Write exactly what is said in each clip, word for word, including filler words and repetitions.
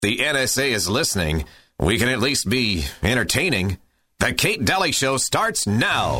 the N S A is listening, we can at least be entertaining. The Kate Daly Show starts now.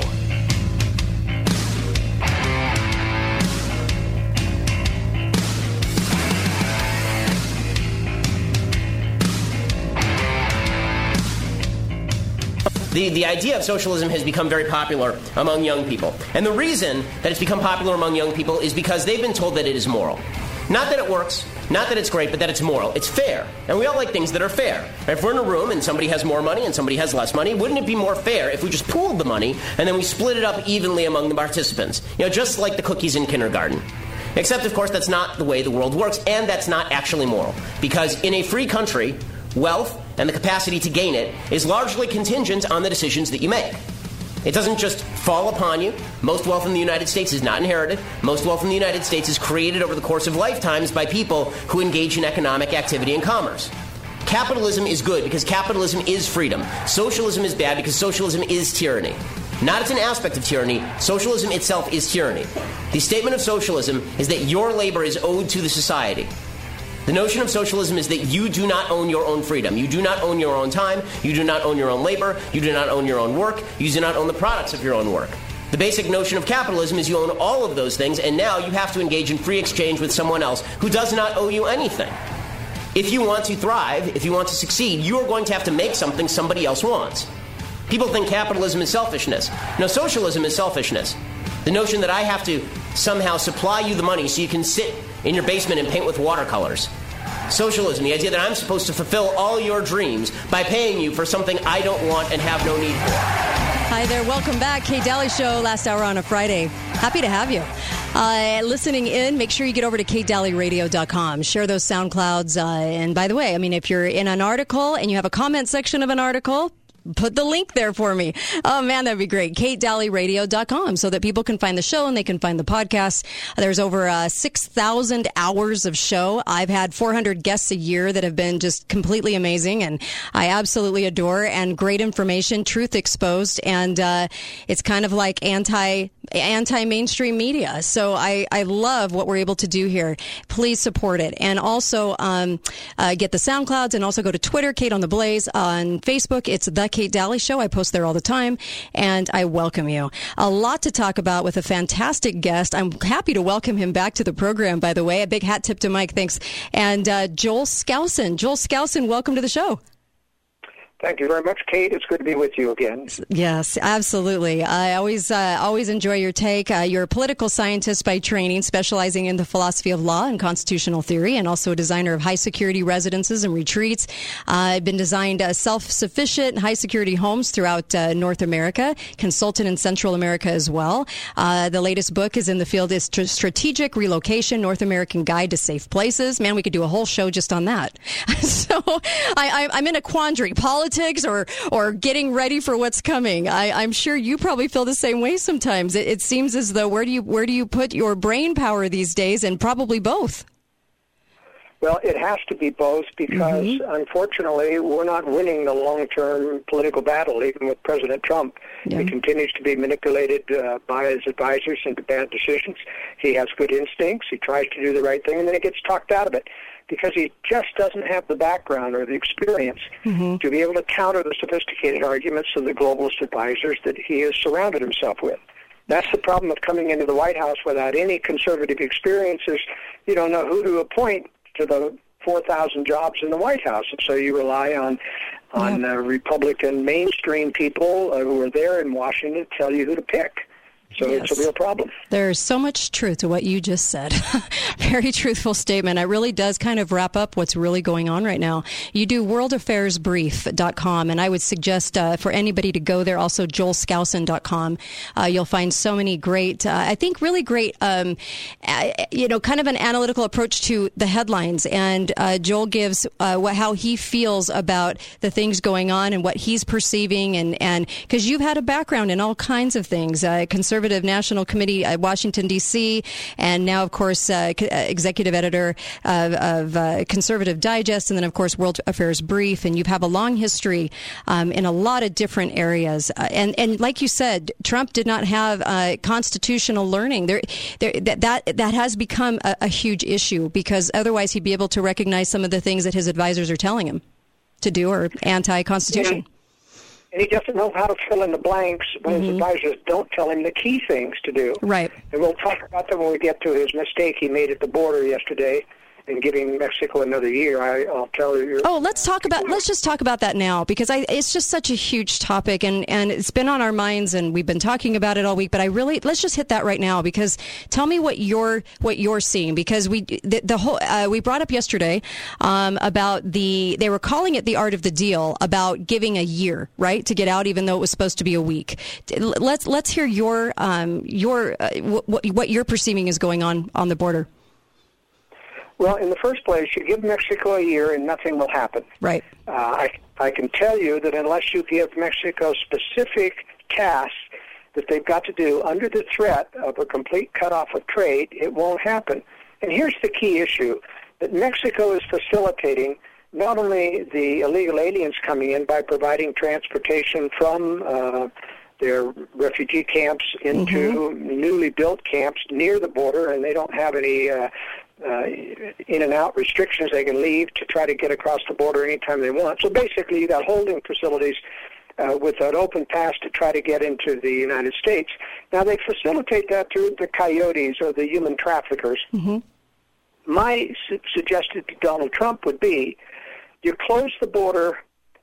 The, the idea of socialism has become very popular among young people. And the reason that it's become popular among young people is because they've been told that it is moral. Not that it works, not that it's great, but that it's moral. It's fair. And we all like things that are fair. If we're in a room and somebody has more money and somebody has less money, wouldn't it be more fair if we just pooled the money and then we split it up evenly among the participants? You know, just like the cookies in kindergarten. Except, of course, that's not the way the world works, and that's not actually moral. Because in a free country, wealth and the capacity to gain it is largely contingent on the decisions that you make. It doesn't just fall upon you. Most wealth in the United States is not inherited. Most wealth in the United States is created over the course of lifetimes by people who engage in economic activity and commerce. Capitalism is good because capitalism is freedom. Socialism is bad because socialism is tyranny. Not as an aspect of tyranny, socialism itself is tyranny. The statement of socialism is that your labor is owed to the society. The notion of socialism is that you do not own your own freedom. You do not own your own time. You do not own your own labor. You do not own your own work. You do not own the products of your own work. The basic notion of capitalism is you own all of those things, and now you have to engage in free exchange with someone else who does not owe you anything. If you want to thrive, if you want to succeed, you are going to have to make something somebody else wants. People think capitalism is selfishness. No, socialism is selfishness. The notion that I have to somehow supply you the money so you can sit in your basement and paint with watercolors. Socialism, the idea that I'm supposed to fulfill all your dreams by paying you for something I don't want and have no need for. Hi there. Welcome back. Kate Daly Show, last hour on a Friday. Happy to have you. Uh, listening in, make sure you get over to kate daly radio dot com. Share those SoundClouds. Uh, and by the way, I mean, if you're in an article and you have a comment section of an article, put the link there for me. Oh, man, that'd be great. kate daly radio dot com so that people can find the show and they can find the podcast. There's over uh, six thousand hours of show. I've had four hundred guests a year that have been just completely amazing, and I absolutely adore, and great information, truth exposed, and uh, it's kind of like anti, anti-mainstream media. So I, I love what we're able to do here. Please support it. And also um, uh, get the SoundClouds, and also go to Twitter, Kate on the Blaze. On Facebook, it's The Kate Daly Show. I post there all the time, and I welcome you. A lot to talk about with a fantastic guest. I'm happy to welcome him back to the program, by the way. A big hat tip to Mike. Thanks. And uh, Joel Skousen. Joel Skousen, welcome to the show. Thank you very much, Kate. It's good to be with you again. Yes, absolutely. I always uh, always enjoy your take. Uh, you're a political scientist by training, specializing in the philosophy of law and constitutional theory, and also a designer of high-security residences and retreats. Uh, I've been designed uh, self-sufficient high-security homes throughout uh, North America, consultant in Central America as well. Uh, the latest book is in the field is Strategic Relocation, North American Guide to Safe Places. Man, we could do a whole show just on that. So I, I'm in a quandary. Politics or or getting ready for what's coming. I, I'm sure you probably feel the same way sometimes. It, it seems as though where do you where do you put your brain power these days, and probably both. Well, it has to be both because, mm-hmm. unfortunately, we're not winning the long-term political battle, even with President Trump. Yeah. He continues to be manipulated uh, by his advisors into bad decisions. He has good instincts. He tries to do the right thing, and then he gets talked out of it because he just doesn't have the background or the experience mm-hmm. to be able to counter the sophisticated arguments of the globalist advisors that he has surrounded himself with. That's the problem of coming into the White House without any conservative experiences. You don't know who to appoint to the four thousand jobs in the White House, and so you rely on on yeah. uh, Republican mainstream people uh, who are there in Washington to tell you who to pick. So yes. It's a real problem. There's so much truth to what you just said. Very truthful statement. It really does kind of wrap up what's really going on right now. You do world affairs brief dot com, and I would suggest uh, for anybody to go there, also joel skousen dot com. Uh, you'll find so many great, uh, I think really great, um, uh, you know, kind of an analytical approach to the headlines. And uh, Joel gives uh, what, how he feels about the things going on and what he's perceiving. And because you've had a background in all kinds of things, uh, conservative Conservative National Committee at Washington, D C, and now, of course, uh, executive editor of, of uh, Conservative Digest, and then, of course, World Affairs Brief. And you have a long history um, in a lot of different areas. Uh, and, and like you said, Trump did not have uh, constitutional learning. There, there, that, that, that has become a, a huge issue, because otherwise he'd be able to recognize some of the things that his advisors are telling him to do or anti-constitution. Yeah. And he doesn't know how to fill in the blanks when mm-hmm. his advisors don't tell him the key things to do. Right. And we'll talk about that when we get to his mistake he made at the border yesterday in giving Mexico another year. I, I'll tell you. Oh, let's talk about. Let's just talk about that now, because I, it's just such a huge topic, and, and it's been on our minds, and we've been talking about it all week. But I really let's just hit that right now, because tell me what you're what you're seeing, because we the, the whole uh, we brought up yesterday um, about the they were calling it the art of the deal, about giving a year, right, to get out, even though it was supposed to be a week. Let's let's hear your um, your uh, what what you're perceiving is going on on the border. Well, in the first place, you give Mexico a year and nothing will happen. Right. Uh, I, I can tell you that unless you give Mexico specific tasks that they've got to do under the threat of a complete cutoff of trade, it won't happen. And here's the key issue, that Mexico is facilitating not only the illegal aliens coming in by providing transportation from uh, their refugee camps into mm-hmm. newly built camps near the border, and they don't have any uh, uh, in and out restrictions. They can leave to try to get across the border anytime they want. So basically, you got holding facilities uh, with an open pass to try to get into the United States. Now, they facilitate that through the coyotes or the human traffickers. Mm-hmm. My su- suggestion to Donald Trump would be, you close the border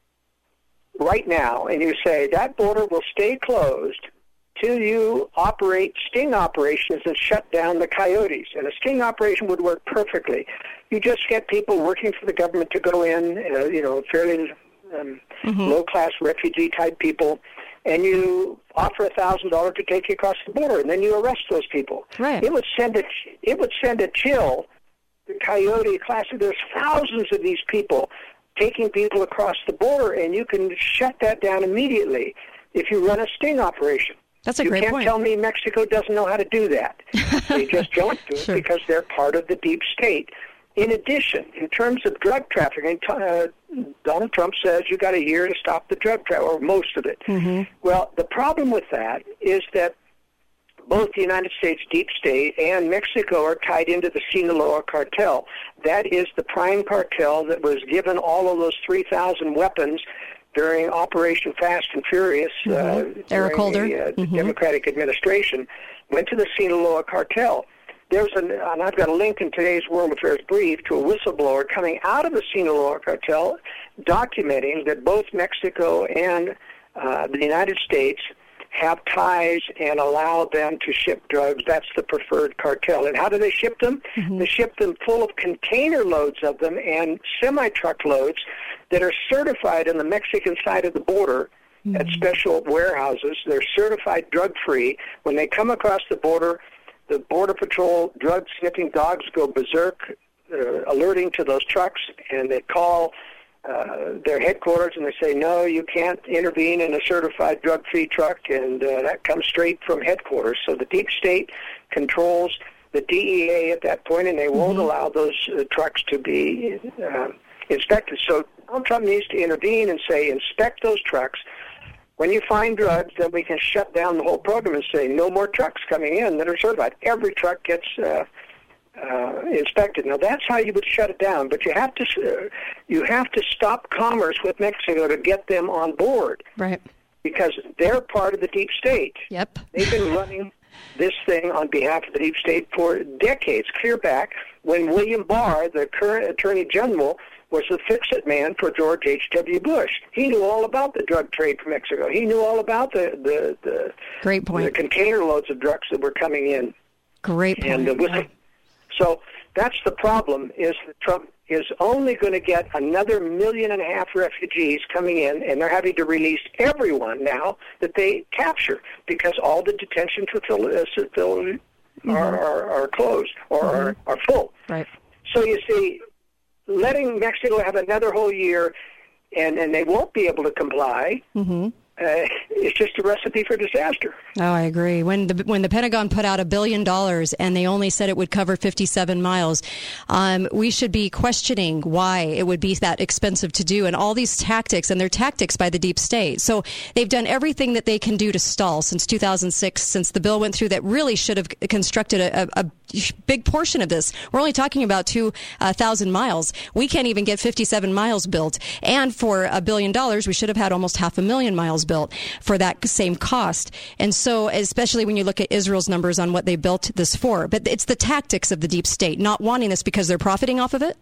right now, and you say that border will stay closed till you operate sting operations and shut down the coyotes. And a sting operation would work perfectly. You just get people working for the government to go in, uh, you know, fairly um, mm-hmm. low-class refugee-type people, and you offer a thousand dollars to take you across the border, and then you arrest those people. Right. It would send a it would send a chill. The coyote class. There's thousands of these people taking people across the border, and you can shut that down immediately if you run a sting operation. That's a you great can't point. tell me Mexico doesn't know how to do that. They just don't do it Sure. because they're part of the deep state. In addition, in terms of drug trafficking, uh, Donald Trump says you got a year to stop the drug trafficking, or most of it. Mm-hmm. Well, the problem with that is that both the United States deep state and Mexico are tied into the Sinaloa cartel. That is the prime cartel that was given all of those three thousand weapons during Operation Fast and Furious, mm-hmm. uh, Eric Holder, the, uh, mm-hmm. Democratic administration, went to the Sinaloa cartel. There's an, and I've got a link in today's World Affairs Brief to a whistleblower coming out of the Sinaloa cartel documenting that both Mexico and uh, the United States have ties and allow them to ship drugs. That's the preferred cartel. And how do they ship them? Mm-hmm. They ship them full of container loads of them and semi-truck loads that are certified on the Mexican side of the border mm-hmm. at special warehouses. They're certified drug-free. When they come across the border, the Border Patrol drug-sniffing dogs go berserk, uh, alerting to those trucks, and they call Uh, their headquarters, and they say, no, you can't intervene in a certified drug-free truck, and uh, that comes straight from headquarters. So the deep state controls the D E A at that point, and they won't mm-hmm. allow those uh, trucks to be uh, inspected. So Donald Trump needs to intervene and say, inspect those trucks. When you find drugs, then we can shut down the whole program and say, no more trucks coming in that are certified. Every truck gets uh, Uh, inspected. Now that's how you would shut it down, but you have to uh, you have to stop commerce with Mexico to get them on board, right? Because they're part of the deep state. Yep, they've been running this thing on behalf of the deep state for decades, clear back when William Barr, the current Attorney General, was the fix-it man for George H W Bush. He knew all about the drug trade from Mexico. He knew all about the the, the great point the container loads of drugs that were coming in. Great point. And uh, with right. So that's the problem, is that Trump is only going to get another million and a half refugees coming in, and they're having to release everyone now that they capture because all the detention facilities mm-hmm. are, are, are closed or mm-hmm. are, are full. Right. So you see, letting Mexico have another whole year and, and they won't be able to comply, mm-hmm. uh, it's just a recipe for disaster. Oh, I agree. When the when the Pentagon put out a billion dollars and they only said it would cover fifty-seven miles, um, we should be questioning why it would be that expensive to do, and all these tactics, and they're tactics by the deep state. So they've done everything that they can do to stall since two thousand six, since the bill went through that really should have constructed a, a, a big portion of this. We're only talking about two thousand miles. We can't even get fifty-seven miles built. And for a billion dollars, we should have had almost half a million miles built for that same cost. And so, especially when you look at Israel's numbers on what they built this for. But it's the tactics of the deep state, not wanting this because they're profiting off of it?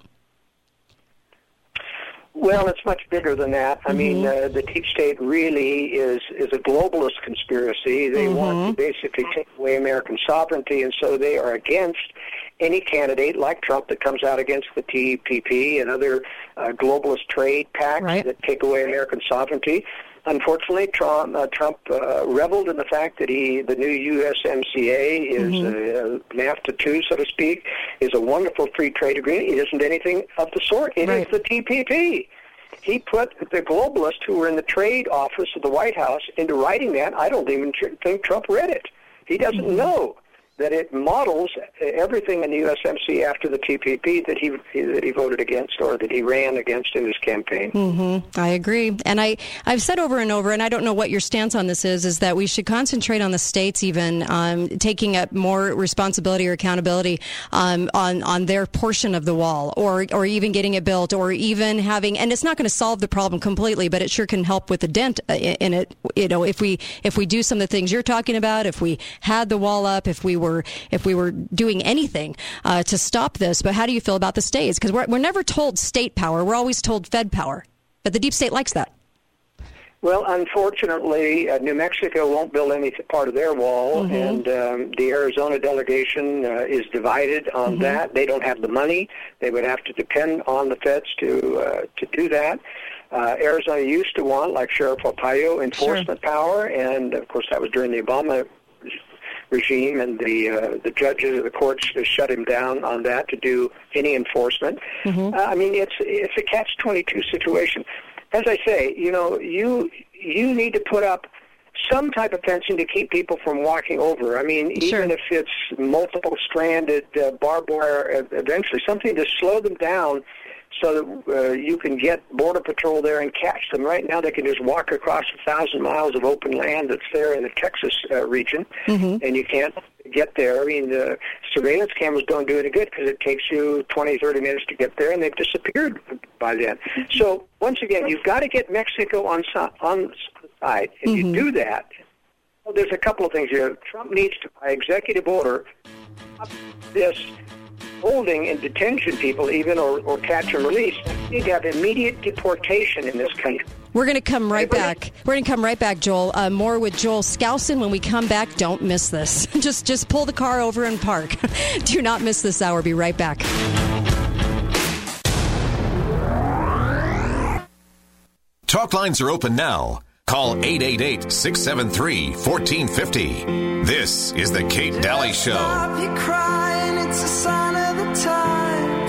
Well, it's much bigger than that. I mm-hmm. mean, uh, the deep state really is is a globalist conspiracy. They mm-hmm. want to basically take away American sovereignty, and so they are against any candidate like Trump that comes out against the T P P and other uh, globalist trade pacts right. that take away American sovereignty. Unfortunately, Trump, uh, Trump uh, reveled in the fact that he, the new U S M C A is mm-hmm. uh, NAFTA two, so to speak, is a wonderful free trade agreement. It isn't anything of the sort. It right. is the T P P. He put the globalists who were in the trade office of the White House into writing that. I don't even think Trump read it. He doesn't mm-hmm. know that it models everything in the U S M C after the T P P that he that he voted against or that he ran against in his campaign. Mm-hmm. I agree. And I, I've said over and over, and I don't know what your stance on this is, is that we should concentrate on the states even um, taking up more responsibility or accountability um, on, on their portion of the wall, or, or even getting it built, or even having, and it's not going to solve the problem completely, but it sure can help with the dent in it. You know, if we, if we do some of the things you're talking about, if we had the wall up, if we were if we were doing anything uh, to stop this. But how do you feel about the states? Because we're, we're never told state power. We're always told Fed power. But the deep state likes that. Well, unfortunately, uh, New Mexico won't build any part of their wall, mm-hmm. and um, the Arizona delegation uh, is divided on mm-hmm. that. They don't have the money. They would have to depend on the feds to uh, to do that. Uh, Arizona used to want, like Sheriff Arpaio, enforcement sure. power, and, of course, that was during the Obama regime, and the uh, the judges of the courts shut him down on that to do any enforcement. Mm-hmm. Uh, I mean, it's it's a catch twenty-two situation. As I say, you know, you you need to put up some type of fencing to keep people from walking over. I mean, sure. even if it's multiple stranded uh, barbed wire, eventually something to slow them down, so that uh, you can get Border Patrol there and catch them. Right now they can just walk across a thousand miles of open land that's there in the Texas uh, region, mm-hmm. and you can't get there. I mean, the surveillance cameras don't do any good because it takes you twenty, thirty minutes to get there, and they've disappeared by then. Mm-hmm. So, once again, you've got to get Mexico on, so- on the side. If mm-hmm. you do that, well, there's a couple of things here. Trump needs to, by executive order, stop this holding and detention people even, or, or catch and release. You need to have immediate deportation in this country. We're going to come right back. We're going to come right back, Joel. Uh, more with Joel Skousen when we come back. Don't miss this. just just pull the car over and park. Do not miss this hour. Be right back. Talk lines are open now. Call eight eight eight, six seven three, one four five zero. This is the Kate Daly Show. Stop you crying, it's a sign of the times.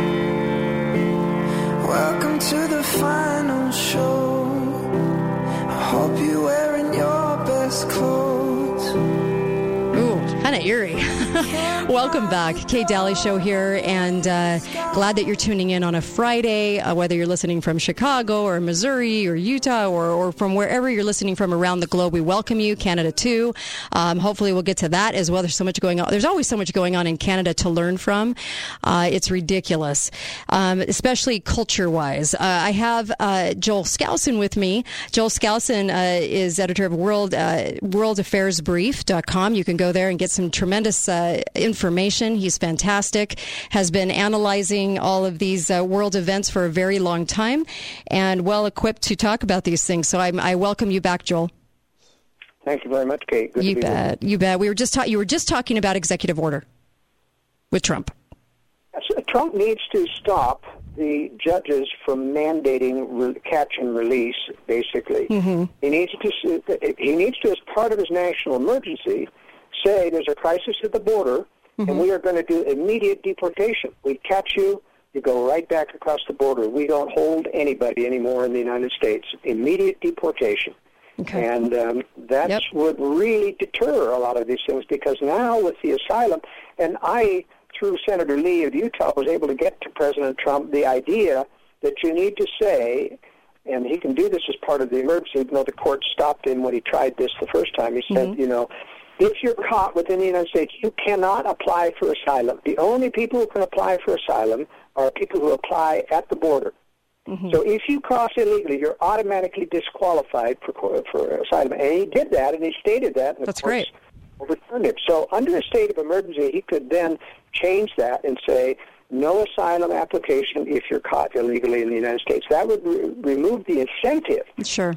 Welcome to the final show. I hope you're wearing your best clothes. Ooh, kind of eerie. Welcome back. Kate Daly Show here, and uh, glad that you're tuning in on a Friday, uh, whether you're listening from Chicago or Missouri or Utah or, or from wherever you're listening from around the globe. We welcome you, Canada too. Um, hopefully we'll get to that as well. There's so much going on. There's always so much going on in Canada to learn from. Uh, it's ridiculous, um, especially culture-wise. Uh, I have uh, Joel Skousen with me. Joel Skousen uh, is editor of World uh, world affairs brief dot com. You can go there and get some tremendous uh, information. He's fantastic, has been analyzing all of these uh, world events for a very long time, and well equipped to talk about these things. So I'm, I welcome you back, Joel. Thank you very much, Kate. Good you to be bet. Here. You bet. We were just ta- you were just talking about executive order with Trump. Trump needs to stop the judges from mandating re- catch and release. Basically, mm-hmm. he needs to. He needs to, as part of his national emergency, say there's a crisis at the border, mm-hmm. and we are going to do immediate deportation. We catch you, you go right back across the border. We don't hold anybody anymore in the United States. Immediate deportation. Okay. And um, that yep. would really deter a lot of these things, because now with the asylum, and I, through Senator Lee of Utah, was able to get to President Trump the idea that you need to say, and he can do this as part of the emergency, even though the court stopped him when he tried this the first time. He said, mm-hmm. you know, if you're caught within the United States, you cannot apply for asylum. The only people who can apply for asylum are people who apply at the border. Mm-hmm. So if you cross illegally, you're automatically disqualified for for asylum. And he did that, and he stated that. And That's great. Overturned it. So under a state of emergency, he could then change that and say, no asylum application if you're caught illegally in the United States. That would re- remove the incentive. Sure.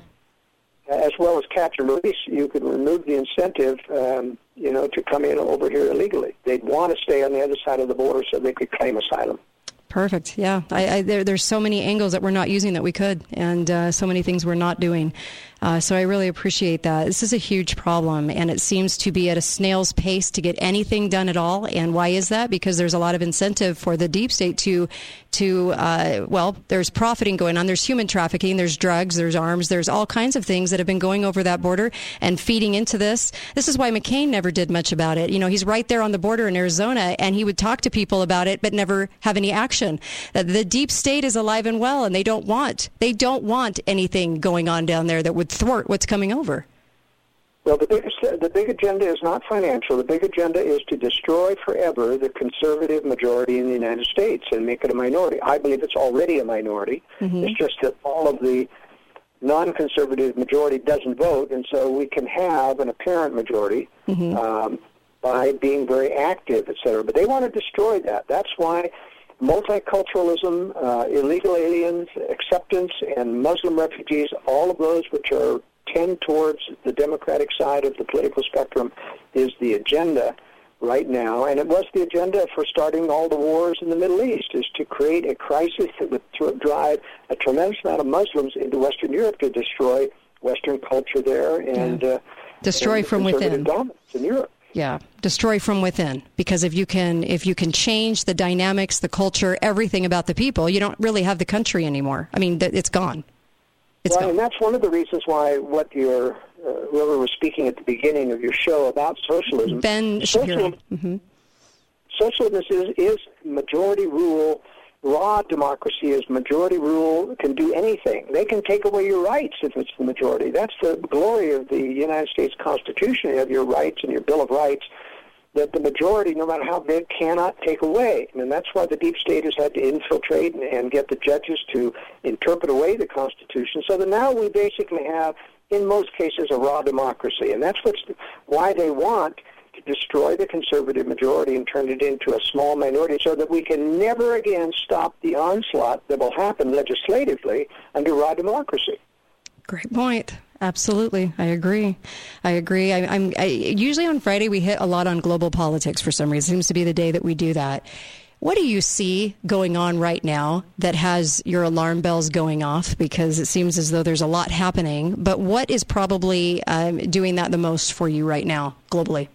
As well as catch and release, you could remove the incentive, um, you know, to come in over here illegally. They'd want to stay on the other side of the border so they could claim asylum. Perfect. Yeah, I, I, there, there's so many angles that we're not using that we could, and uh, so many things we're not doing. Uh, so I really appreciate that. This is a huge problem, and it seems to be at a snail's pace to get anything done at all. And why is that? Because there's a lot of incentive for the deep state to, to uh, well, there's profiting going on. There's human trafficking. There's drugs. There's arms. There's all kinds of things that have been going over that border and feeding into this. This is why McCain never did much about it. You know, he's right there on the border in Arizona, and he would talk to people about it, but never have any action. The deep state is alive and well, and they don't want they don't want anything going on down there that would thwart what's coming over. Well, the biggest, the big agenda is not financial. The big agenda is to destroy forever the conservative majority in the United States and make it a minority. I believe it's already a minority. Mm-hmm. It's just that all of the non-conservative majority doesn't vote, and so we can have an apparent majority mm-hmm. um, by being very active, et cetera. But they want to destroy that. That's why multiculturalism, uh, illegal aliens, acceptance, and Muslim refugees, all of those which are tend towards the Democratic side of the political spectrum, is the agenda right now. And it was the agenda for starting all the wars in the Middle East, is to create a crisis that would th- drive a tremendous amount of Muslims into Western Europe to destroy Western culture there and yeah. uh, destroy and from within. Dominance in Europe. Yeah, destroy from within. Because if you can, if you can change the dynamics, the culture, everything about the people, you don't really have the country anymore. I mean, it's gone. It's well, gone. And that's one of the reasons why what your uh, whoever was speaking at the beginning of your show about socialism, Ben Shapiro. Socialism, mm-hmm. socialism is, is majority rule. Raw democracy is majority rule, can do anything. They can take away your rights if it's the majority. That's the glory of the United States Constitution. You have your rights and your Bill of Rights that the majority, no matter how big, cannot take away. And that's why the deep state has had to infiltrate and, and get the judges to interpret away the Constitution, so that now we basically have, in most cases, a raw democracy. And that's what's why they want to destroy the conservative majority and turn it into a small minority, so that we can never again stop the onslaught that will happen legislatively under raw democracy. Great point. Absolutely. I agree. I agree. I, I'm I, usually on Friday we hit a lot on global politics for some reason. It seems to be the day that we do that. What do you see going on right now that has your alarm bells going off? Because it seems as though there's a lot happening. But what is probably um, doing that the most for you right now globally?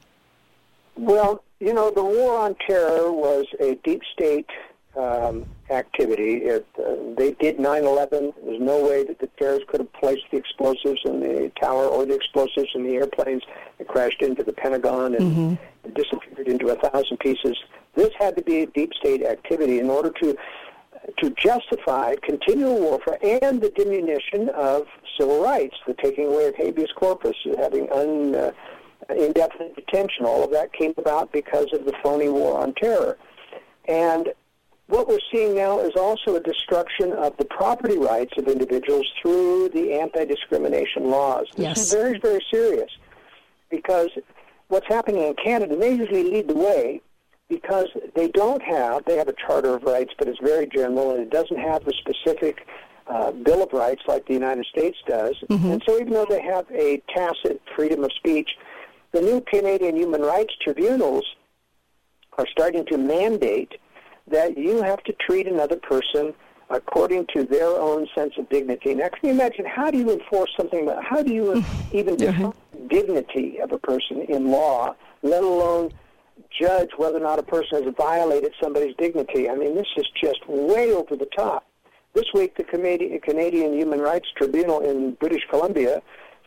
Well, you know, the war on terror was a deep state um, activity. It, uh, they did nine eleven. There's no way that the terrorists could have placed the explosives in the tower or the explosives in the airplanes that crashed into the Pentagon and mm-hmm. disappeared into a thousand pieces. This had to be a deep state activity in order to to justify continual warfare and the diminution of civil rights, the taking away of habeas corpus, having un... Uh, indefinite detention. All of that came about because of the phony war on terror. And what we're seeing now is also a destruction of the property rights of individuals through the anti-discrimination laws. This yes. is very, very serious, because what's happening in Canada, they usually lead the way because they don't have, they have a Charter of Rights, but it's very general, and it doesn't have the specific Uh, Bill of Rights like the United States does. Mm-hmm. And so even though they have a tacit freedom of speech, the new Canadian human rights tribunals are starting to mandate that you have to treat another person according to their own sense of dignity. Now, can you imagine, how do you enforce something about, how do you even define dignity of a person in law, let alone judge whether or not a person has violated somebody's dignity? I mean, this is just way over the top. This week, the Canadian Human Rights Tribunal in British Columbia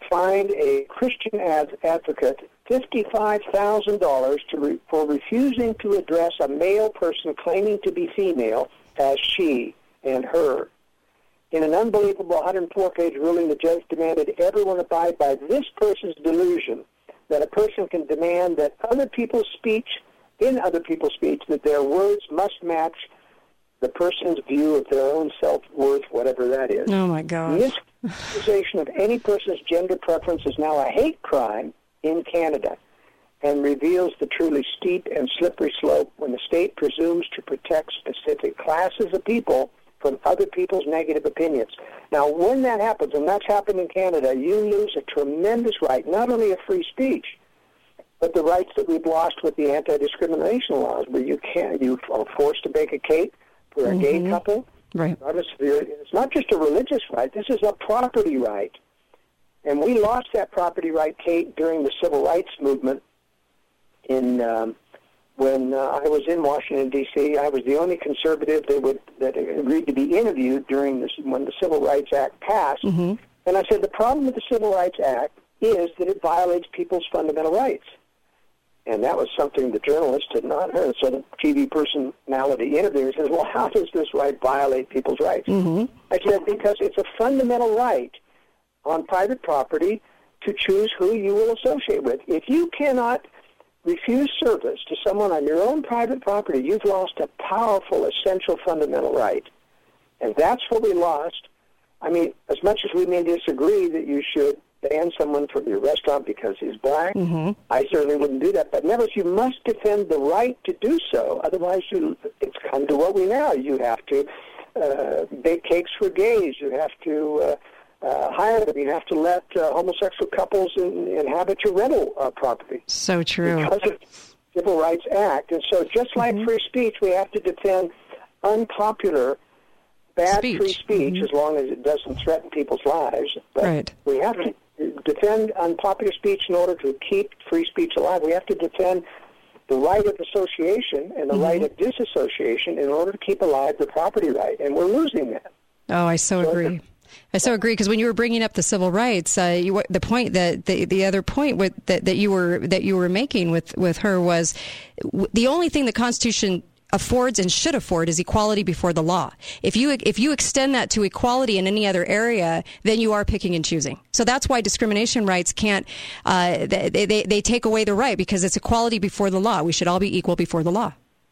fined a Christian ad- advocate fifty-five thousand dollars to re- for refusing to address a male person claiming to be female as she and her. In an unbelievable one hundred four page ruling, the judge demanded everyone abide by this person's delusion that a person can demand that other people's speech, in other people's speech, that their words must match the person's view of their own self-worth, whatever that is. Oh, my God. Mischaracterization of any person's gender preference is now a hate crime in Canada and reveals the truly steep and slippery slope when the state presumes to protect specific classes of people from other people's negative opinions. Now, when that happens, and that's happened in Canada, you lose a tremendous right, not only of free speech, but the rights that we've lost with the anti-discrimination laws, where you can't, you are forced to bake a cake for a mm-hmm. gay couple. Right. It's not just a religious right. This is a property right. And we lost that property right, Kate, during the civil rights movement in um, when uh, I was in Washington, D C I was the only conservative that would that agreed to be interviewed during this when the Civil Rights Act passed. Mm-hmm. And I said, the problem with the Civil Rights Act is that it violates people's fundamental rights. And that was something the journalist had not heard. So the T V personality interviewer says, well, how does this right violate people's rights? Mm-hmm. I said, because it's a fundamental right on private property to choose who you will associate with. If you cannot refuse service to someone on your own private property, you've lost a powerful, essential, fundamental right. And that's what we lost. I mean, as much as we may disagree that you should ban someone from your restaurant because he's black, mm-hmm. I certainly wouldn't do that. But nevertheless, you must defend the right to do so. Otherwise, you, it's come to what we now. You have to uh, bake cakes for gays. You have to uh, uh, hire them. You have to let uh, homosexual couples in, inhabit your rental uh, property. So true. Because of the Civil Rights Act. And so just like mm-hmm. free speech, we have to defend unpopular bad speech. free speech mm-hmm. as long as it doesn't threaten people's lives. But right. we have to defend unpopular speech in order to keep free speech alive. We have to defend the right of association and the mm-hmm. right of disassociation in order to keep alive the property right, and we're losing that. Oh, I so, so agree. I so agree, because when you were bringing up the civil rights, uh, you, the point that the, the other point with, that, that you were that you were making with, with her was the only thing the Constitution affords and should afford is equality before the law. If you if you extend that to equality in any other area, then you are picking and choosing. So that's why discrimination rights can't, uh, they, they, they take away the right, because it's equality before the law. We should all be equal before the law.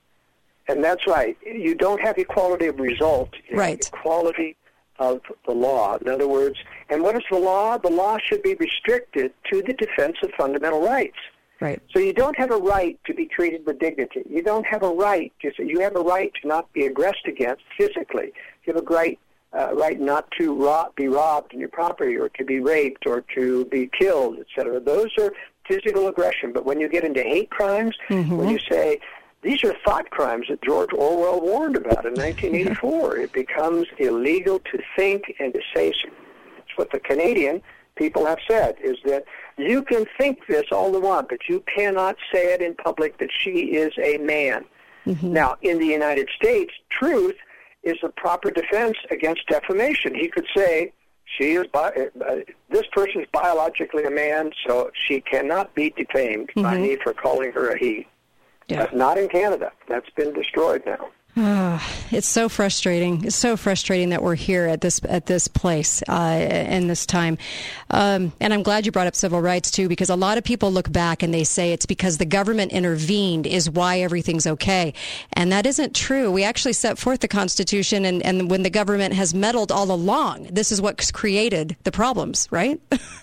And that's right. You don't have equality of result. You right. have equality of the law. In other words, and what is the law? The law should be restricted to the defense of fundamental rights. Right. So you don't have a right to be treated with dignity. You don't have a right to. You have a right to not be aggressed against physically. You have a right, uh, right not to rob, be robbed in your property, or to be raped, or to be killed, et cetera. Those are physical aggression. But when you get into hate crimes, mm-hmm. when you say these are thought crimes that George Orwell warned about in nineteen eighty-four, it becomes illegal to think and to say. It's what the Canadian people have said, is that you can think this all you want, but you cannot say it in public that she is a man. Mm-hmm. Now, in the United States, truth is a proper defense against defamation. He could say, she is bi- uh, this person is biologically a man, so she cannot be defamed mm-hmm. by me for calling her a he. Yeah. But not in Canada. That's been destroyed now. Oh, it's so frustrating. It's so frustrating that we're here at this at this place uh, in this time. Um, and I'm glad you brought up civil rights, too, because a lot of people look back and they say it's because the government intervened is why everything's okay. And that isn't true. We actually set forth the Constitution, and, and when the government has meddled all along, this is what's created the problems, right?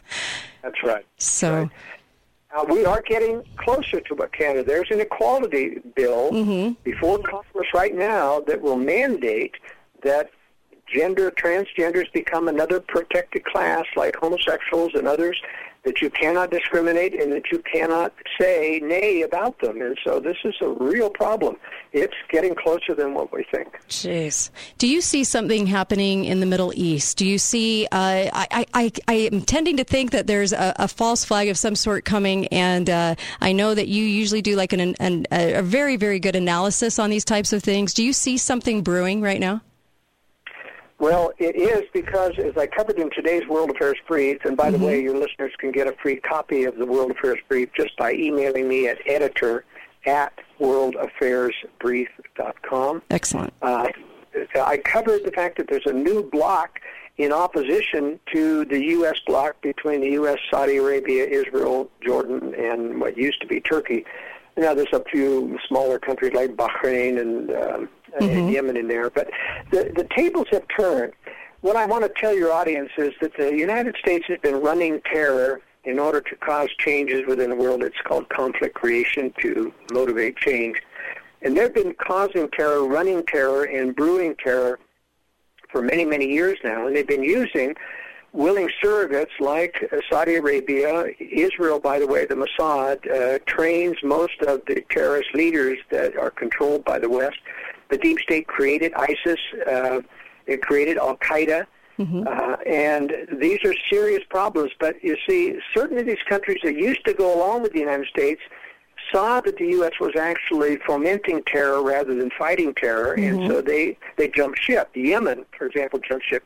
That's right. So. Right. Uh, we are getting closer to what Canada. There's an equality bill mm-hmm. before Congress right now that will mandate that gender transgenders become another protected class like homosexuals and others, that you cannot discriminate and that you cannot say nay about them. And so this is a real problem. It's getting closer than what we think. Jeez. Do you see something happening in the Middle East? Do you see, uh, I, I, I am tending to think that there's a, a false flag of some sort coming, and uh, I know that you usually do like an, an, a very, very good analysis on these types of things. Do you see something brewing right now? Well, it is because, as I covered in today's World Affairs Brief, and by mm-hmm. the way, your listeners can get a free copy of the World Affairs Brief just by emailing me at editor at world affairs brief dot com. Excellent. Uh, I covered the fact that there's a new bloc in opposition to the U S bloc between the U S, Saudi Arabia, Israel, Jordan, and what used to be Turkey. Now, there's a few smaller countries like Bahrain and, um, mm-hmm. and Yemen in there, but the, the tables have turned. What I want to tell your audience is that the United States has been running terror in order to cause changes within the world. It's called conflict creation to motivate change. And they've been causing terror, running terror, and brewing terror for many, many years now. And they've been using willing surrogates like Saudi Arabia. Israel, by the way, the Mossad, uh, trains most of the terrorist leaders that are controlled by the West. The deep state created ISIS. Uh, it created Al-Qaeda. Mm-hmm. Uh, and these are serious problems. But you see, certain of these countries that used to go along with the United States saw that the U S was actually fomenting terror rather than fighting terror, mm-hmm. and so they, they jumped ship. Yemen, for example, jumped ship.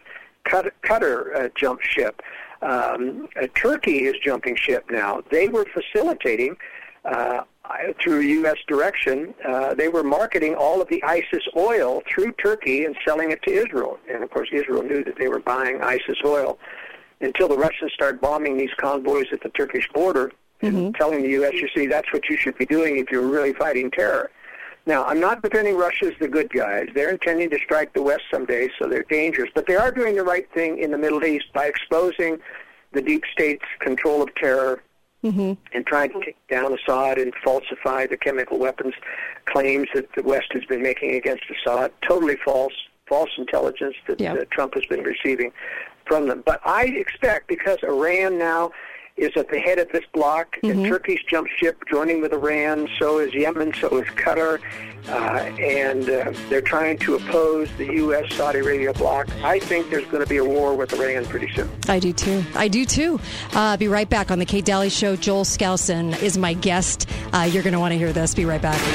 Qatar uh, jumped ship. Um, uh, Turkey is jumping ship now. They were facilitating, uh, through U S direction, uh, they were marketing all of the ISIS oil through Turkey and selling it to Israel. And, of course, Israel knew that they were buying ISIS oil until the Russians started bombing these convoys at the Turkish border and mm-hmm. telling the U S, you see, that's what you should be doing if you're really fighting terror. Now, I'm not pretending Russia's the good guys. They're intending to strike the West someday, so they're dangerous. But they are doing the right thing in the Middle East by exposing the deep state's control of terror mm-hmm. and trying to take down Assad and falsify the chemical weapons claims that the West has been making against Assad. Totally false, false intelligence that yeah. uh, Trump has been receiving from them. But I expect, because Iran now is at the head of this bloc, mm-hmm. and Turkey's jumped ship, joining with Iran, so is Yemen, so is Qatar, uh, and uh, they're trying to oppose the U S Saudi Arabia bloc. I think there's going to be a war with Iran pretty soon. I do too. I do too. Uh, be right back on the Kate Daly Show. Joel Skousen is my guest. Uh, you're going to want to hear this. Be right back.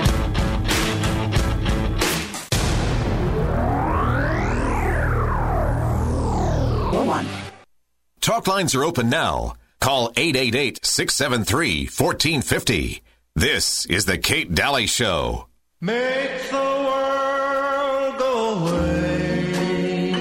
Go on. Talk lines are open now. Call eight eight eight, six seven three, one four five zero. This is the Kate Daly Show. Make the world go away.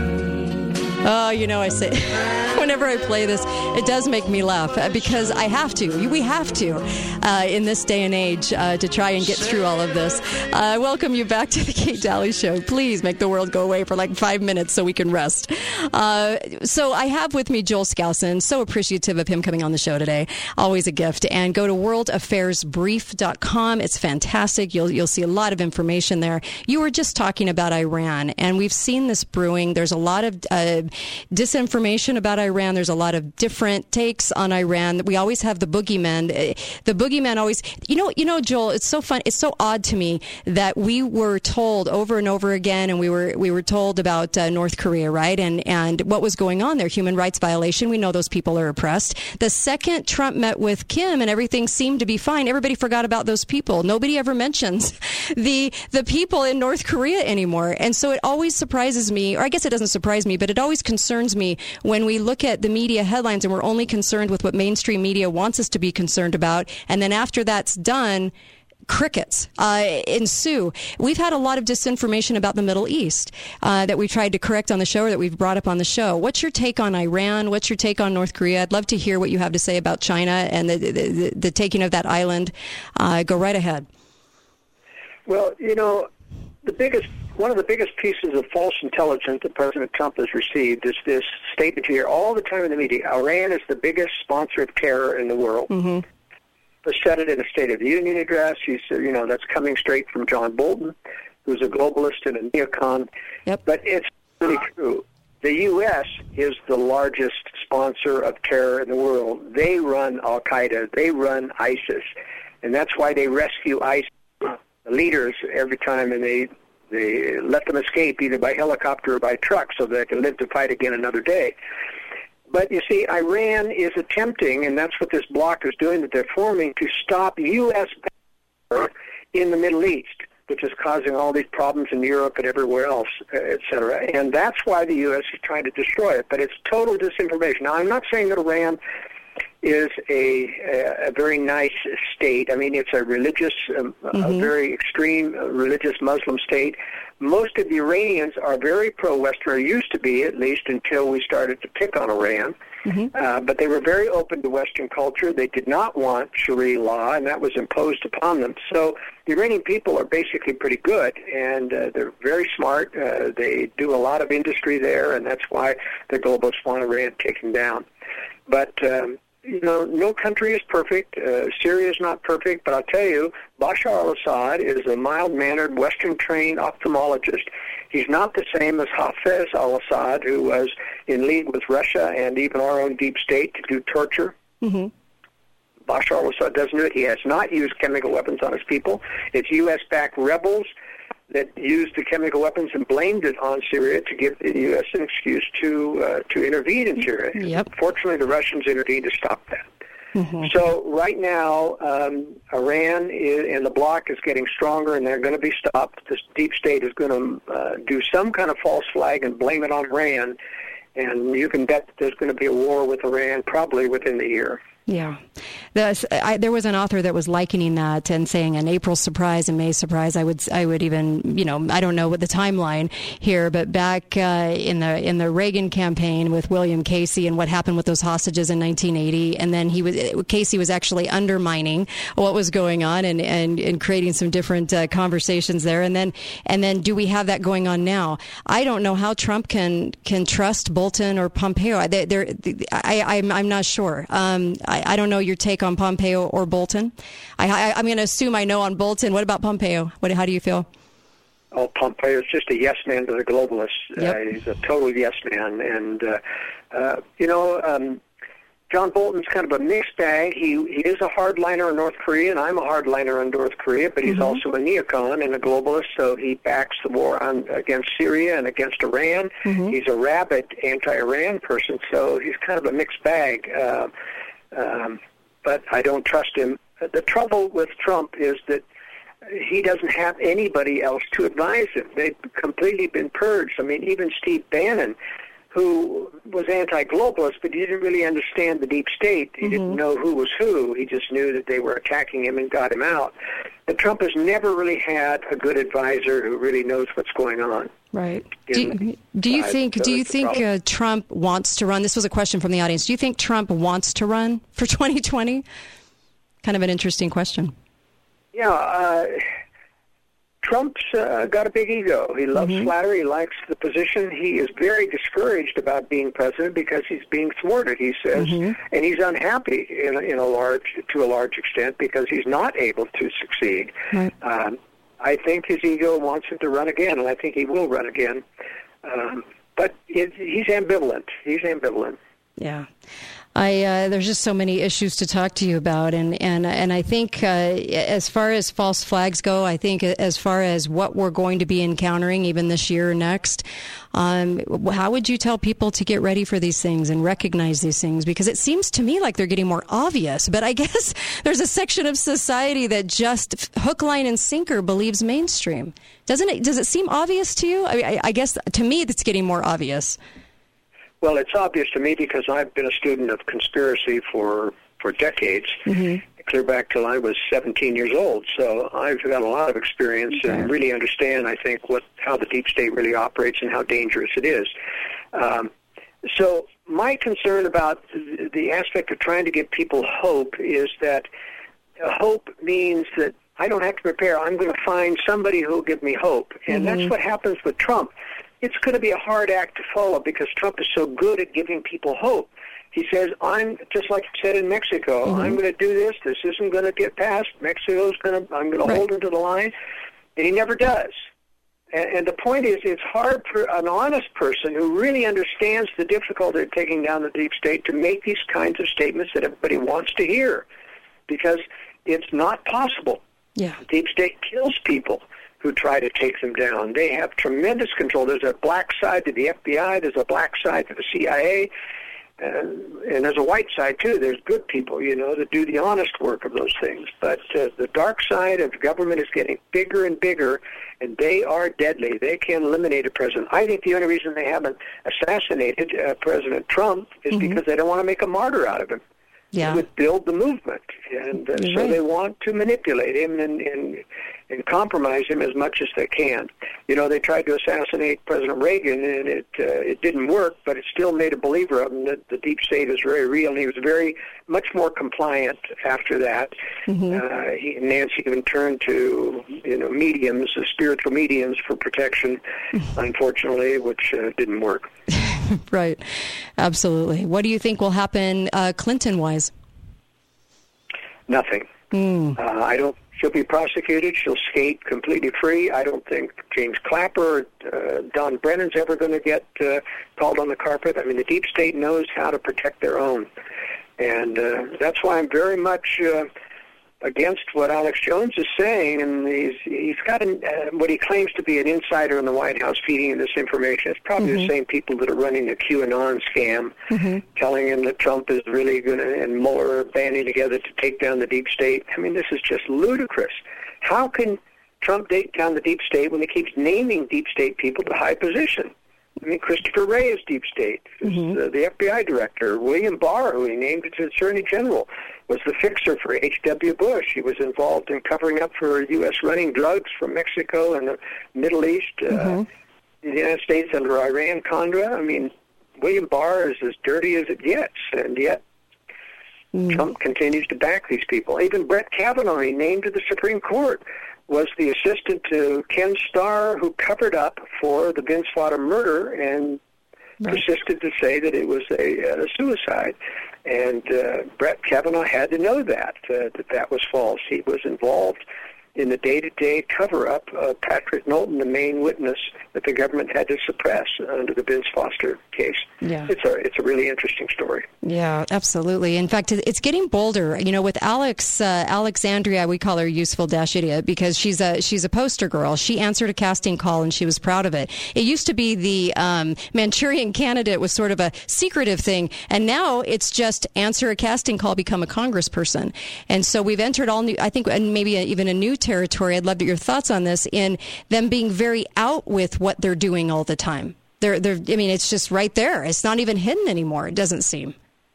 Oh, you know, I say, whenever I play this, it does make me laugh because I have to. We have to uh, in this day and age uh, to try and get through all of this. I uh, welcome you back to the Kate Daly Show. Please make the world go away for like five minutes so we can rest. Uh, so I have with me Joel Skousen. So appreciative of him coming on the show today. Always a gift. And go to world affairs brief dot com. It's fantastic. You'll you'll see a lot of information there. You were just talking about Iran, and we've seen this brewing. There's a lot of uh, disinformation about Iran. There's a lot of different takes on Iran. We always have the boogeyman. The boogeyman always, you know, you know, Joel, it's so fun. It's so odd to me that we were told over and over again, and we were we were told about uh, North Korea, right? And and what was going on there, human rights violation. We know those people are oppressed. The second Trump met with Kim and everything seemed to be fine, everybody forgot about those people. Nobody ever mentions the the people in North Korea anymore. And so it always surprises me, or I guess it doesn't surprise me, but it always concerns me when we look at the media headlines and we're only concerned with what mainstream media wants us to be concerned about. And then after that's done, crickets uh, ensue. We've had a lot of disinformation about the Middle East uh, that we tried to correct on the show, or that we've brought up on the show. What's your take on Iran? What's your take on North Korea? I'd love to hear what you have to say about China and the, the, the, the taking of that island. Uh, go right ahead. Well, you know, the biggest one of the biggest pieces of false intelligence that President Trump has received is this statement here all the time in the media: Iran is the biggest sponsor of terror in the world. Mm-hmm. Said it in a State of the Union address. He said, you know, that's coming straight from John Bolton, who's a globalist and a neocon. Yep. But it's really true. The U S is the largest sponsor of terror in the world. They run Al-Qaeda. They run ISIS. And that's why they rescue ISIS, the leaders, every time, and they, they let them escape either by helicopter or by truck so they can live to fight again another day. But, you see, Iran is attempting, and that's what this bloc is doing, that they're forming, to stop U S power in the Middle East. which is causing all these problems in Europe and everywhere else, et cetera. And that's why the U S is trying to destroy it. But it's total disinformation. Now, I'm not saying that Iran is a, a very nice state. I mean, it's a religious, um, mm-hmm. a very extreme religious Muslim state. Most of the Iranians are very pro-Western, or used to be at least, until we started to pick on Iran. Mm-hmm. Uh, but they were very open to Western culture. They did not want Sharia law, and that was imposed upon them. So the Iranian people are basically pretty good, and uh, they're very smart. Uh, they do a lot of industry there, and that's why the globalists want Iran taken down. But um, you know, no country is perfect. Uh, Syria is not perfect, but I'll tell you, Bashar al-Assad is a mild-mannered, Western-trained ophthalmologist. He's not the same as Hafez al-Assad, who was in league with Russia and even our own deep state to do torture. Mm-hmm. Bashar al-Assad doesn't do it. He has not used chemical weapons on his people. It's U S-backed rebels that used the chemical weapons and blamed it on Syria to give the U S an excuse to uh, to intervene in Syria. Yep. Fortunately, the Russians intervened to stop that. Mm-hmm. So right now, um, Iran is, and the bloc is getting stronger, and they're going to be stopped. This deep state is going to uh, do some kind of false flag and blame it on Iran, and you can bet that there's going to be a war with Iran probably within the year. Yeah. The, I, there was an author that was likening that and saying an April surprise and May surprise. I would I would even, you know, I don't know what the timeline here, but back uh, in the in the Reagan campaign with William Casey and what happened with those hostages in nineteen eighty, and then he was Casey was actually undermining what was going on and, and, and creating some different uh, conversations there. And then and then do we have that going on now? I don't know how Trump can can trust Bolton or Pompeo. They, they're, I, I'm I'm not sure. Um, I, I don't know your take on Pompeo or Bolton. I, I, I'm going to assume I know on Bolton. What about Pompeo? What, how do you feel? Oh, Pompeo is just a yes man to the globalists. Yep. Uh, he's a total yes man. And, uh, uh, you know, um, John Bolton's kind of a mixed bag. He he is a hardliner on North Korea, and I'm a hardliner on North Korea, but he's mm-hmm. also a neocon and a globalist, so he backs the war on against Syria and against Iran. Mm-hmm. He's a rabid anti-Iran person, so he's kind of a mixed bag. Uh, Um, but I don't trust him. The trouble with Trump is that he doesn't have anybody else to advise him. They've completely been purged. I mean, even Steve Bannon, who was anti-globalist, but he didn't really understand the deep state. He mm-hmm. didn't know who was who. He just knew that they were attacking him and got him out. But Trump has never really had a good advisor who really knows what's going on. Right. Do you, do you think do you think uh, Trump wants to run? This was a question from the audience. Do you think Trump wants to run for twenty twenty? Kind of an interesting question. Yeah. Uh, Trump's uh, got a big ego. He loves mm-hmm. flattery. He likes the position. He is very discouraged about being president because he's being thwarted, he says, mm-hmm. and he's unhappy in a, in a large to a large extent because he's not able to succeed. Right. Um, I think his ego wants him to run again, and I think he will run again. Um, but it, he's ambivalent. He's ambivalent. Yeah. I, uh, there's just so many issues to talk to you about. And, and, and I think uh, as far as false flags go, I think as far as what we're going to be encountering even this year or next, um, how would you tell people to get ready for these things and recognize these things? Because it seems to me like they're getting more obvious. But I guess there's a section of society that just hook, line, and sinker believes mainstream. Doesn't it? Does it seem obvious to you? I, I guess to me it's getting more obvious. Well, it's obvious to me because I've been a student of conspiracy for for decades, mm-hmm. clear back till I was seventeen years old. So I've got a lot of experience okay. and really understand, I think, what how the deep state really operates and how dangerous it is. Um, so my concern about the, the aspect of trying to give people hope is that hope means that I don't have to prepare. I'm going to find somebody who will give me hope. And mm-hmm. that's what happens with Trump. It's going to be a hard act to follow because Trump is so good at giving people hope. He says, I'm, just like he said in Mexico, mm-hmm. I'm going to do this. This isn't going to get passed. Mexico's going to, I'm going right. to hold him to the line. And he never does. And, and the point is, it's hard for an honest person who really understands the difficulty of taking down the deep state to make these kinds of statements that everybody wants to hear because it's not possible. Yeah. The deep state kills people who try to take them down. They have tremendous control. There's a black side to the F B I. There's a black side to the C I A. And, and there's a white side, too. There's good people, you know, that do the honest work of those things. But uh, the dark side of government is getting bigger and bigger, and they are deadly. They can eliminate a president. I think the only reason they haven't assassinated uh, President Trump is mm-hmm. because they don't want to make a martyr out of him. Yeah. It would build the movement. And uh, so right. they want to manipulate him and, and and compromise him as much as they can. You know, they tried to assassinate President Reagan, and it uh, it didn't work, but it still made a believer of him that the deep state is very real, and he was very much more compliant after that. Mm-hmm. Uh, he, Nancy even turned to, you know, mediums, uh, spiritual mediums for protection, unfortunately, which uh, didn't work. Right. Absolutely. What do you think will happen uh, Clinton-wise? Nothing. Mm. Uh, I don't. She'll be prosecuted. She'll skate completely free. I don't think James Clapper or uh, Don Brennan's ever going to get uh, called on the carpet. I mean, the deep state knows how to protect their own. And uh, that's why I'm very much uh, against what Alex Jones is saying. And he's, he's got an, uh, what he claims to be an insider in the White House feeding him this information. It's probably mm-hmm. the same people that are running the QAnon scam, mm-hmm. telling him that Trump is really going to, and Mueller are banding together to take down the deep state. I mean, this is just ludicrous. How can Trump take down the deep state when he keeps naming deep state people to high position? I mean, Christopher Wray is deep state. Mm-hmm. Uh, the F B I director, William Barr, who he named as Attorney General, was the fixer for H W Bush. He was involved in covering up for U S running drugs from Mexico and the Middle East, uh, mm-hmm. the United States under Iran-Contra. I mean, William Barr is as dirty as it gets, and yet mm. Trump continues to back these people. Even Brett Kavanaugh, he named to the Supreme Court, was the assistant to Ken Starr, who covered up for the Vince Slaughter murder and right. persisted to say that it was a, a suicide. And uh, Brett Kavanaugh had to know that, uh, that that was false. He was involved in the day-to-day cover-up of Patrick Knowlton, the main witness that the government had to suppress under the Vince Foster case. Yeah. It's a it's a really interesting story. Yeah, absolutely. In fact, it's getting bolder. You know, with Alex uh, Alexandria, we call her Useful Dash Idiot because she's a she's a poster girl. She answered a casting call and she was proud of it. It used to be the um, Manchurian Candidate was sort of a secretive thing, and now it's just answer a casting call, become a congressperson. And so we've entered all new, I think, and maybe even a new territory. I'd love your thoughts on this, in them being very out with what they're doing all the time. They're, they're, I mean, it's just right there. It's not even hidden anymore, it doesn't seem.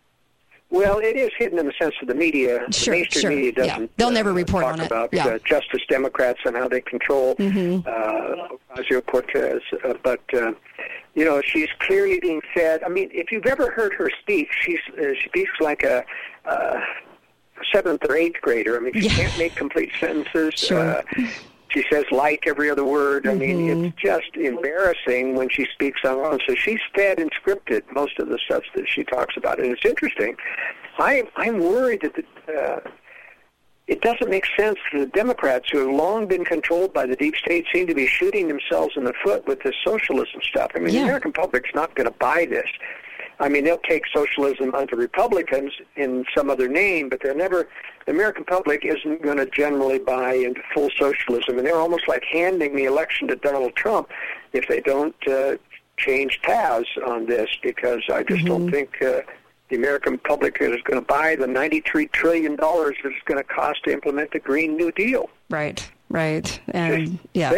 Well, it is hidden in the sense of the media. Sure, the mainstream sure. media doesn't yeah. They'll never uh, report talk on it. about yeah. uh, Justice Democrats and how they control mm-hmm. uh, Ocasio-Cortez. Uh, but, uh, you know, she's clearly being fed. I mean, if you've ever heard her speak, she's, uh, she speaks like a... Uh, seventh or eighth grader. I mean, she yeah. can't make complete sentences. Sure. Uh, she says like every other word. I mean, mm-hmm. it's just embarrassing when she speaks on her own. So she's fed and scripted most of the stuff that she talks about. And it's interesting. I, I'm worried that the, uh, it doesn't make sense for the Democrats, who have long been controlled by the deep state, seem to be shooting themselves in the foot with this socialism stuff. I mean, yeah. the American public's not going to buy this. I mean, they'll take socialism under Republicans in some other name, but they're never, the American public isn't going to generally buy into full socialism. And they're almost like handing the election to Donald Trump if they don't uh, change paths on this, because I just mm-hmm. don't think uh, the American public is going to buy the ninety-three trillion dollars that it's going to cost to implement the Green New Deal. Right. Right. And Just yeah.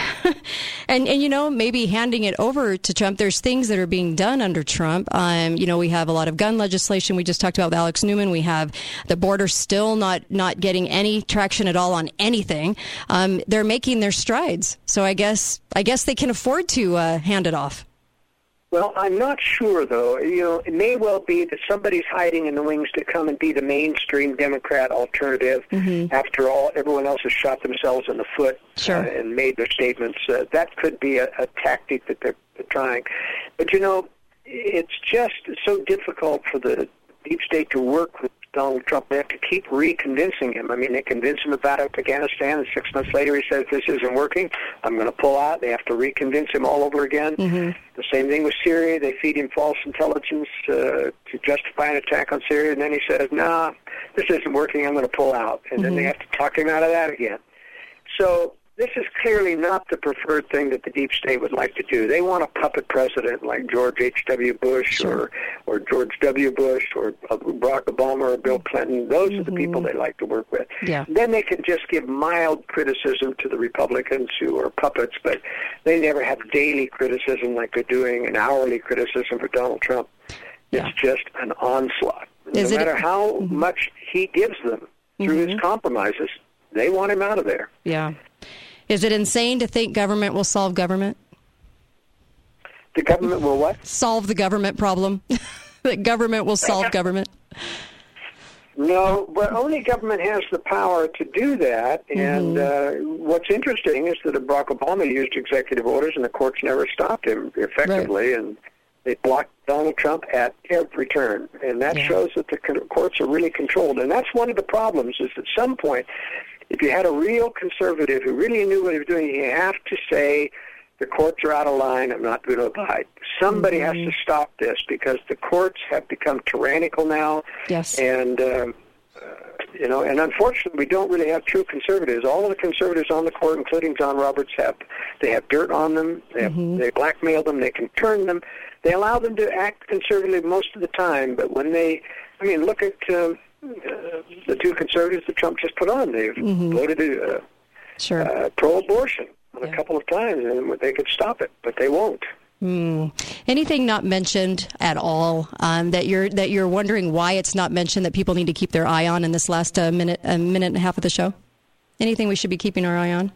and, and, you know, maybe handing it over to Trump. There's things that are being done under Trump. Um, you know, we have a lot of gun legislation. We just talked about with Alex Newman. We have the border still not, not getting any traction at all on anything. Um, they're making their strides. So I guess I guess they can afford to uh, hand it off. Well, I'm not sure, though. You know, it may well be that somebody's hiding in the wings to come and be the mainstream Democrat alternative. Mm-hmm. After all, everyone else has shot themselves in the foot sure. uh, and made their statements. Uh, that could be a, a tactic that they're, they're trying. But, you know, it's just so difficult for the deep state to work with Donald Trump. They have to keep reconvincing him. I mean, they convince him about Afghanistan, and six months later he says, this isn't working, I'm going to pull out. They have to reconvince him all over again. Mm-hmm. The same thing with Syria. They feed him false intelligence uh, to justify an attack on Syria, and then he says, nah, this isn't working, I'm going to pull out. And mm-hmm. then they have to talk him out of that again. So this is clearly not the preferred thing that the deep state would like to do. They want a puppet president like George H W. Bush sure. or, or George W. Bush or Barack Obama or Bill Clinton. Those mm-hmm. are the people they like to work with. Yeah. Then they can just give mild criticism to the Republicans who are puppets, but they never have daily criticism like they're doing, an hourly criticism for Donald Trump. Yeah. It's just an onslaught. Is no it, matter how mm-hmm. much he gives them through mm-hmm. his compromises, they want him out of there. Yeah. Is it insane to think government will solve government? The government will what? Solve the government problem. That government will solve government. No, but only government has the power to do that. And mm-hmm. uh, what's interesting is that Barack Obama used executive orders, and the courts never stopped him effectively. Right. And they blocked Donald Trump at every turn. And that yeah. shows that the courts are really controlled. And that's one of the problems, is at some point, if you had a real conservative who really knew what he was doing, you have to say, the courts are out of line, I'm not going to abide. Somebody mm-hmm. has to stop this, because the courts have become tyrannical now. Yes. And, um, uh, you know, and unfortunately, we don't really have true conservatives. All of the conservatives on the court, including John Roberts, have, they have dirt on them. They, have, mm-hmm. they blackmail them. They can turn them. They allow them to act conservatively most of the time. But when they, I mean, look at... Uh, Uh, the two conservatives that Trump just put on. They've mm-hmm. voted uh, sure. uh, pro-abortion on yeah. a couple of times, and they could stop it, but they won't. Mm. Anything not mentioned at all um, that you're that you're wondering why it's not mentioned, that people need to keep their eye on in this last uh, minute, a minute and a half of the show? Anything we should be keeping our eye on?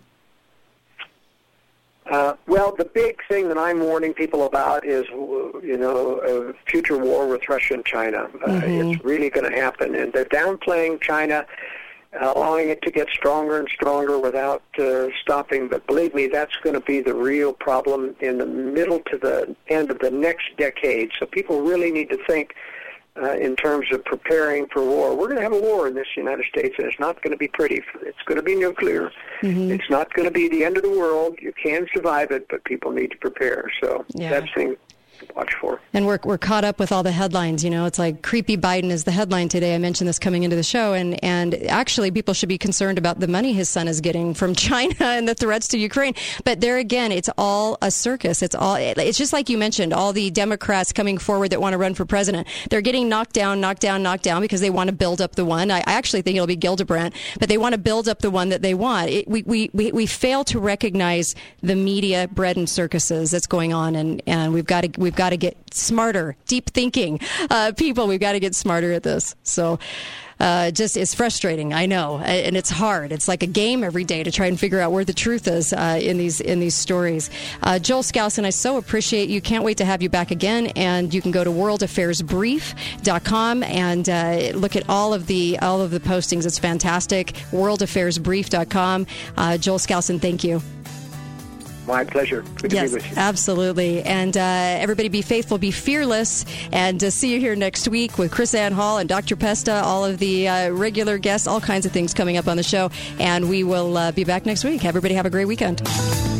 Uh, well, the big thing that I'm warning people about is, you know, a future war with Russia and China. Uh, mm-hmm. It's really going to happen, and they're downplaying China, uh, allowing it to get stronger and stronger without uh, stopping. But believe me, that's going to be the real problem in the middle to the end of the next decade. So people really need to think Uh, in terms of preparing for war. We're going to have a war in this United States, and it's not going to be pretty. It's going to be nuclear. Mm-hmm. It's not going to be the end of the world. You can survive it, but people need to prepare. So yeah. that's the thing to watch for. And we're we're caught up with all the headlines. You know, it's like creepy Biden is the headline today. I mentioned this coming into the show, and and actually people should be concerned about the money his son is getting from China and the threats to Ukraine. But there again, it's all a circus. It's all it's just like you mentioned, all the Democrats coming forward that want to run for president. They're getting knocked down, knocked down, knocked down because they want to build up the one. I, I actually think it'll be Gillibrand, but they want to build up the one that they want. It, we, we we we fail to recognize the media bread and circuses that's going on, and and we've got to we've got to get smarter, deep thinking uh, people. We've got to get smarter at this. So uh, just it's frustrating, I know, and it's hard. It's like a game every day to try and figure out where the truth is uh, in these in these stories. Uh, Joel Skousen, I so appreciate you. Can't wait to have you back again. And you can go to world affairs brief dot com and uh, look at all of the all of the postings. It's fantastic. world affairs brief dot com. Uh, Joel Skousen, thank you. My pleasure. Good yes, to be with you. Absolutely. And uh, everybody be faithful, be fearless, and uh, see you here next week with Chris Ann Hall and Doctor Pesta, all of the uh, regular guests, all kinds of things coming up on the show. And we will uh, be back next week. Everybody have a great weekend.